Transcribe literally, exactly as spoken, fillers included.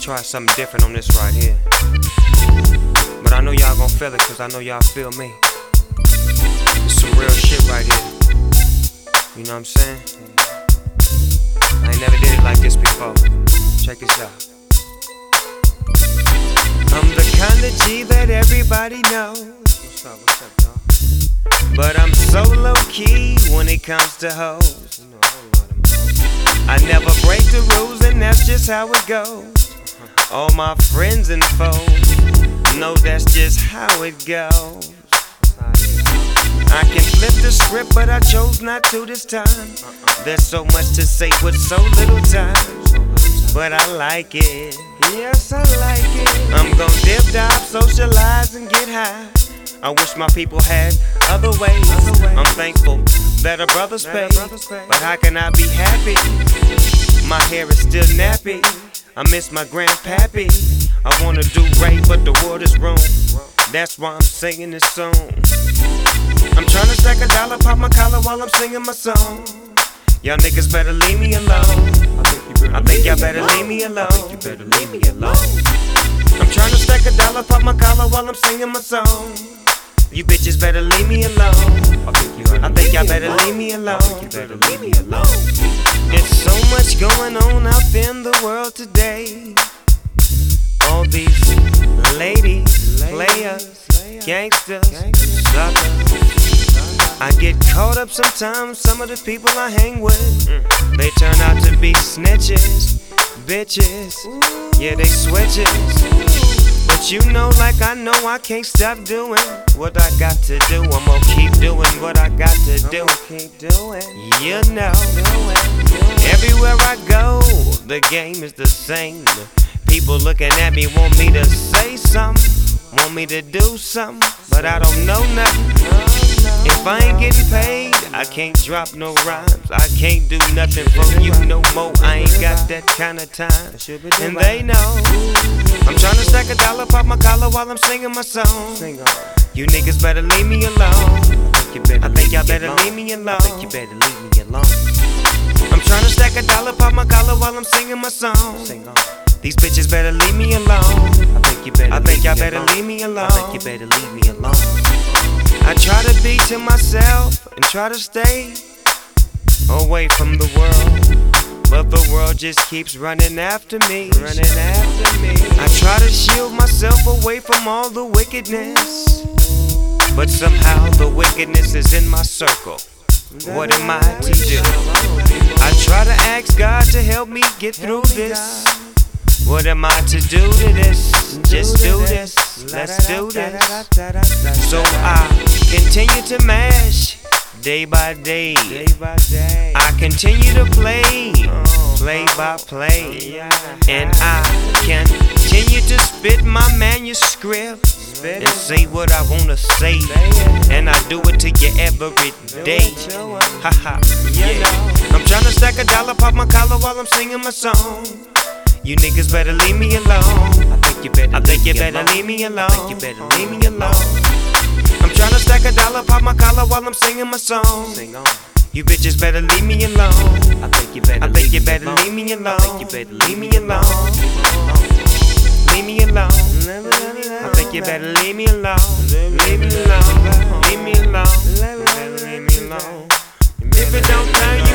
try something different on this right here. But I know y'all gon' feel it, cause I know y'all feel me. It's some real shit right here. You know what I'm saying? I ain't never did it like this before. Check this out. I'm the kind of G that everybody knows. What's up, what's up, y'all? But I'm so low-key when it comes to hoes. You know, I never break the rules, and that's just how it goes. All my friends and foes know that's just how it goes. I can flip the script, but I chose not to this time. There's so much to say with so little time, but I like it. Yes, I like it. I'm gon' dip, dive, socialize, and get high. I wish my people had other ways. I'm thankful that a brother's paid, but how can I be happy? My hair is still nappy. I miss my grandpappy. I wanna do right, but the world is wrong. That's why I'm singing this song. I'm tryna stack a dollar, pop my collar while I'm singing my song. Y'all niggas better leave me alone. I think y'all better leave me alone. I think you better leave me alone. I'm tryna stack a dollar, pop my collar while I'm singing my song. You bitches better leave me alone. I think y'all better leave me alone. You better leave me alone. There's so much going on out in the world today. All these ladies, players, gangsters, suckers. I get caught up sometimes, some of the people I hang with, they turn out to be snitches, bitches, yeah, they switches. But you know, like I know, I can't stop doing what I got to do. I'm gonna keep doing what I got to do. You know, everywhere I go, the game is the same. People looking at me, want me to say something, want me to do something, but I don't know nothing. If I ain't getting paid, I can't drop no rhymes. I can't do nothing for you no more. I ain't got that kind of time, and they know. I'm tryna stack a dollar, pop my collar while I'm singing my song. You niggas better leave me alone. I think y'all better leave me alone. I think you better leave me alone. I'm tryna stack a dollar, pop my collar while I'm singing my song. These bitches better leave me alone. I think you better. I think y'all better leave me alone. I think you better leave me alone. I try to be to myself and try to stay away from the world, but the world just keeps running after me. Running after me. I try to shield myself away from all the wickedness, but somehow the wickedness is in my circle. What am I to do? I try to ask God to help me get through this. What am I to do to this? Just do this, let's do this. So I continue to mash day by day. I continue to play, play by play. And I continue to spit my manuscript and say what I wanna say. And I do it to you every day. Haha, yeah. I'm tryna stack a dollar, pop my collar while I'm singing my song. You niggas better leave me alone. I think you better. I think you better leave me alone. I think you better leave me alone. I'm tryna stack a dollar, pop my collar while I'm singing my song. You bitches better leave me alone. I think you better. I think you better leave me alone. I think you better leave me alone. Leave me alone. I think you better leave me alone. Leave me alone. Leave me alone. Leave me alone. If it don't turn